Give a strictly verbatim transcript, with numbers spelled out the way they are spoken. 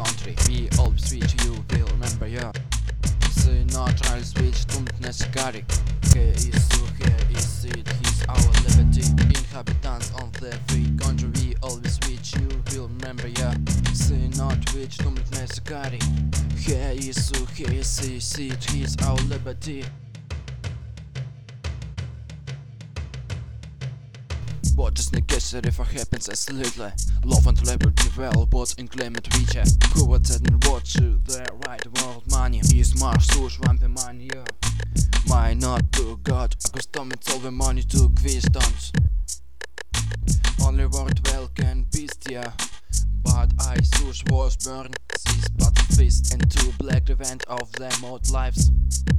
country. We always switch, you will remember, yeah. The neutral switch don't necessary. He is so, he is it, he's our liberty. Inhabitants of the free country, we always switch, you will remember, yeah. The not which don't necessary. He is so, he is it, he's our liberty. What is necessary for happens absolutely. Love and liberty, well, both in climate future. Who would set and watch the right world money? Is Mars so schwampy money, yeah. My not to God, accustomed all the money to questions. Only word well can beast, yeah. But I such was burned, this but fist into black event of them old lives.